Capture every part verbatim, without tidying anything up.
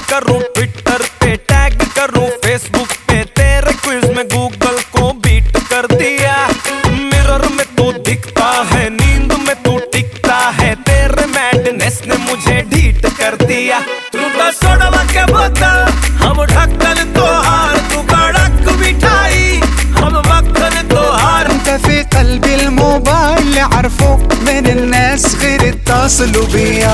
करूं, ट्विटर पे टैग करूं, फेसबुक पे तेरे क्विज में गूगल को बीट कर दिया। मिरर में तू दिखता है, नींद में तू टिकता है, तेरे मैडनेस ने मुझे ढीठ कर दिया। तू का सोडवा के बोतल, हम ढक्कन तो हार, तू कड़क मिठाई, हम मक्खन तो हार। انت في قلبي الموبايل اللي عرفوك من الناس غير اتصلوا بيا.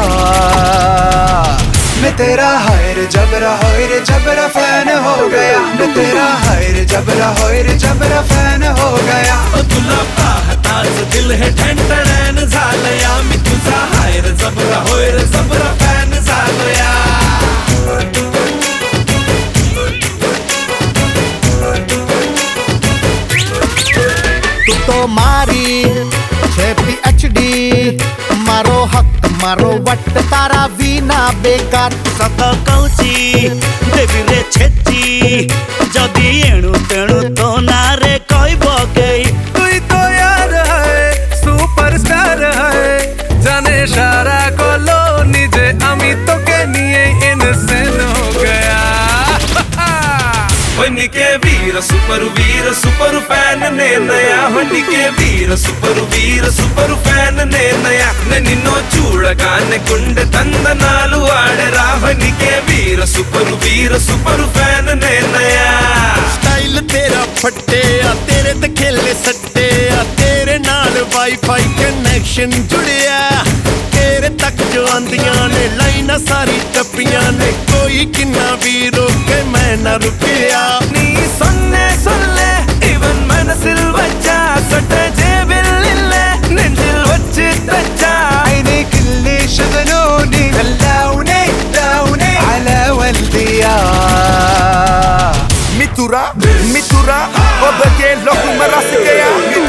मैं तेरा हायर जबरा हायर जबरा फैन हो गया, मैं तेरा हायर जबरा हायर जबरा फैन हो गया. तुला पाहताच दिल हे ठणठण झालया, मी तुझा हायर जबरा हायर जबरा फॅन झालया. तू तो मारी छे पी एच डी, मारो हक मारो वट तारा वीना बेकार. सत कौची देवी रे छेची, जदि एणु तेणु तो नारे कहब केई. तू तो यार है, सुपरस्टार है, जाने सारा कॉलोनी जे आमी तो के निये इनसेन हो गया. वनी के वीर सुपर वीर सुपर फैन ने नया, वनी के वीर सुपर वीर सुपर फैन ने नया. ने निन्नो चूड़गाने कुंड तंदनालु आडरा, वनी के वीर सुपर वीर सुपर फैन ने नया. स्टाइल तेरा फट्टे आ, तेरे ते खेले सट्टे आ, तेरे नाल वाईफाई कनेक्शन जुड़िया. तेरे तक जो आंदियां ने लाइना सारी टप्पियां ने, कोई किन्ना भी रोके मैं ना रुकिया. नी सन्ने सल्ले इवन मनसिल वच्चा, सट्टे जेबिल्लिल्ले निंजिल वच्ची तच्चा. عينيك اللي شغلوني خلوني داوني على والديا. मितुरा मितुरा ओ बगे लोग मरा से गया.